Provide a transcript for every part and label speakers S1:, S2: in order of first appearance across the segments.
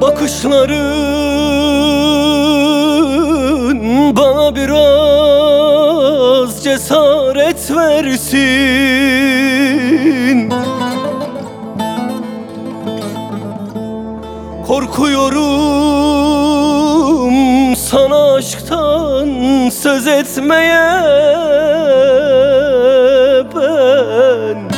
S1: Bakışların bana biraz cesaret versin. Korkuyorum sana aşktan söz etmeye ben.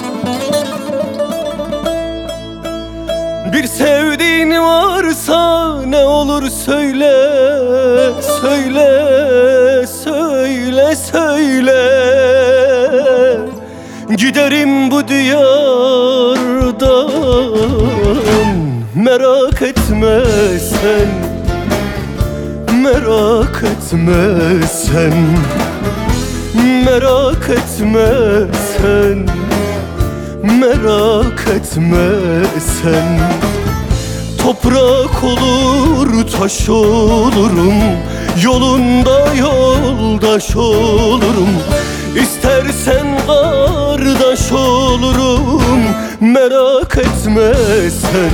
S1: Bir sevdiğin varsa ne olur söyle, söyle, söyle, söyle. Giderim bu diyardan, merak etme sen, merak etme sen, merak etme sen, merak etme sen. Toprak olur, taş olurum, yolunda yoldaş olurum. İstersen kardeş olurum, merak etme sen,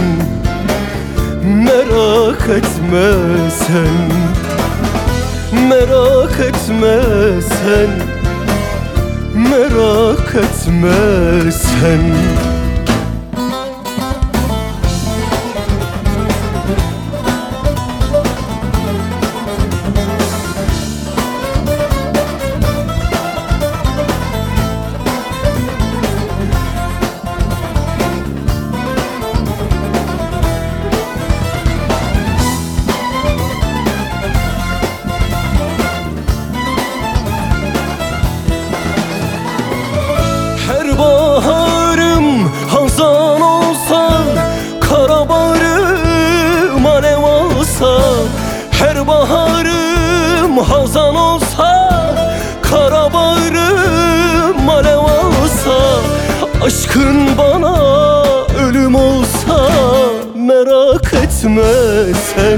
S1: merak etme sen, merak etme sen, merak etme sen. Her baharım hazan olsa, kara baharım alev olsa. Her baharım hazan olsa, kara baharım alev olsa. Aşkın bana ölüm olsa, merak etme sen,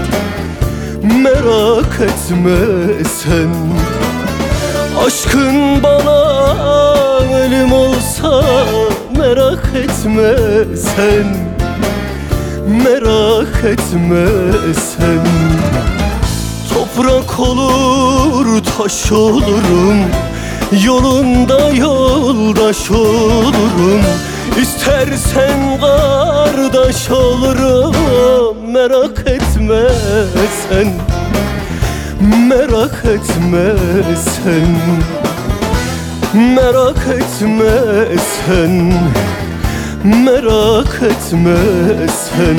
S1: merak etme sen. Aşkın bana ölüm olsa, merak etme sen, merak etme sen. Toprak olur, taş olurum, yolunda yoldaş olurum. İstersen kardeş olurum, merak etme sen, merak etme sen, merak etme sen, merak etme sen.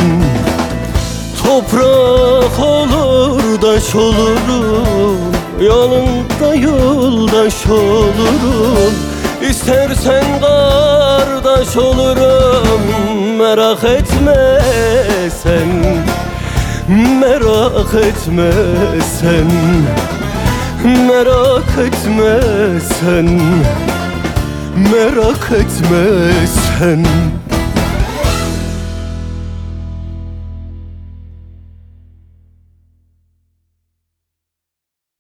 S1: Toprak olur, taş olurum, yolunda yoldaş olurum. İstersen kardeş olurum, merak etme sen, merak etme sen, merak etme sen, merak etme sen.